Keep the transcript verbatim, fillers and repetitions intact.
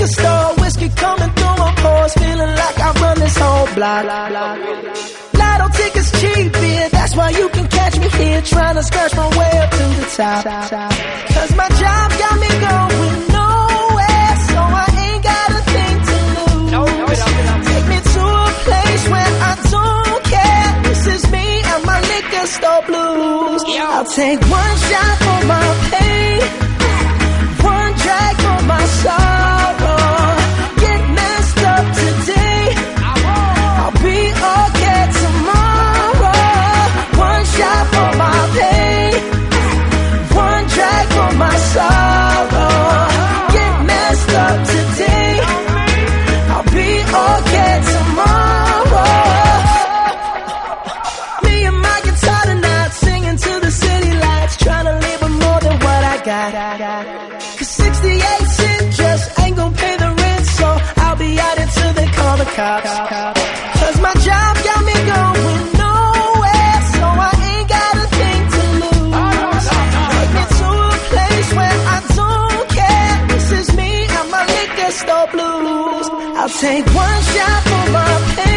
liquor store, whiskey coming through my pores, feeling like I run this whole block. Lotto tickets cheap, yeah, that's why you can catch me here, trying to scratch my way up to the top. Cause my job got me going nowhere, so I ain't got a thing to lose. Take me to a place where I don't care. This is me and my liquor store blues. I'll take one shot for my pain, one drag for my sorrow. Get messed up today, I'll be okay tomorrow. One shot for my pain, one drag for my sorrow. Get messed up today, I'll be okay tomorrow. Me and my guitar tonight, singing to the city lights, trying to live with more than what I got. Cause sixty-eight cent just ain't gon' pay the rent, so I'll be out until they call the cops. Cause my job got me going nowhere, so I ain't got a thing to lose. Take me to a place where I don't care. This is me and my liquor store blues. I'll take one shot for my pain,